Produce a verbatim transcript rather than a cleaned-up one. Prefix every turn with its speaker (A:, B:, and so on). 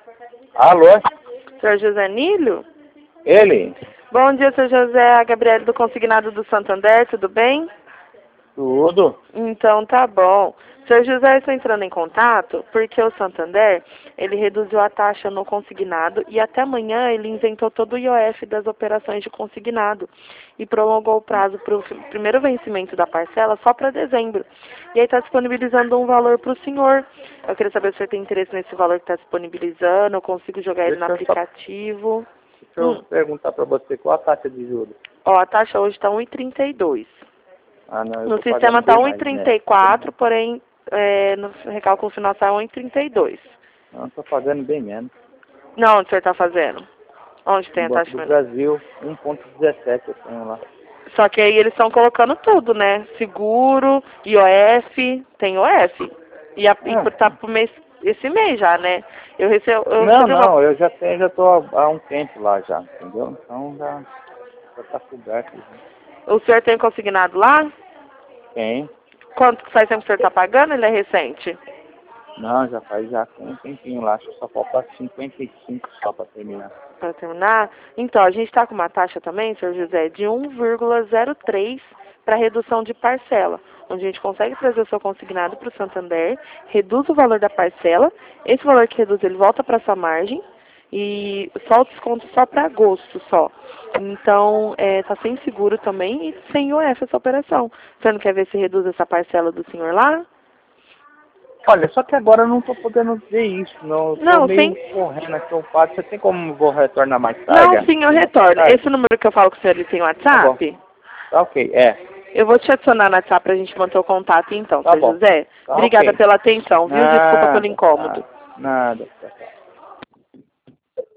A: Alô?
B: Senhor José Nílio?
A: Ele?
B: Bom dia, senhor José. A Gabriela do Consignado do Santander, tudo bem?
A: Tudo.
B: Então tá bom. Senhor José, eu estou entrando em contato porque o Santander, ele reduziu a taxa no consignado e até amanhã ele isentou todo o I O F das operações de consignado e prolongou o prazo para o primeiro vencimento da parcela só para dezembro. E aí está disponibilizando um valor para o senhor. Eu queria saber se o senhor tem interesse nesse valor que está disponibilizando, eu consigo jogar ele no
A: Deixa eu só-
B: aplicativo.
A: Deixa eu
B: Hum.
A: perguntar pra você qual a taxa de juros.
B: Ó, a taxa hoje está um vírgula trinta e dois.
A: Ah, não, eu
B: No
A: tô
B: sistema
A: pagando
B: está
A: bem
B: um
A: mais,
B: vírgula
A: né?
B: trinta e quatro, porém é, no recálculo final está um vírgula trinta e dois.
A: Não, eu tô pagando bem menos.
B: Não, onde o senhor está fazendo? Onde tem
A: No
B: a
A: Banco
B: taxa
A: do
B: menor?
A: Brasil, um ponto dezessete eu tenho lá.
B: Só que aí eles estão colocando tudo, né? Seguro, I O F, tem I O F. E, a, e
A: Ah,
B: tá pro mês, esse mês já, né? Eu recebi, eu
A: não,
B: recebi uma...
A: não, eu já tenho, já tô há, há um tempo lá já, entendeu? Então já, já tá coberto. Já.
B: O senhor tem consignado lá?
A: Tem?
B: Quanto faz tempo que o senhor está pagando? Ele é recente?
A: Não, já faz já com um tempinho lá, acho que só falta cinquenta e cinco só pra terminar.
B: Para terminar? Então, a gente está com uma taxa também, senhor José, de um vírgula zero três para redução de parcela, onde a gente consegue trazer o seu consignado para o Santander, reduz o valor da parcela, esse valor que reduz ele volta para sua margem e só o desconto só para agosto só. Então, está sem seguro também e sem I O F essa operação. Você não quer ver se reduz essa parcela do senhor lá?
A: Olha, só que agora eu não tô podendo ver isso, não. Eu tô
B: Não,
A: meio
B: sim.
A: correndo aqui o quadro. Você tem como eu vou retornar mais
B: Não,
A: tarde?
B: sim, eu
A: Mais
B: retorno.
A: tarde?
B: Esse número que eu falo com o senhor, ele tem
A: Tá bom.
B: WhatsApp?
A: Tá ok, é.
B: Eu vou te adicionar no WhatsApp pra gente manter o contato então,
A: Tá
B: seu
A: bom.
B: José.
A: Tá
B: Obrigada
A: ok.
B: pela atenção, viu? Desculpa pelo
A: Nada,
B: incômodo.
A: nada, nada. Tchau, tchau.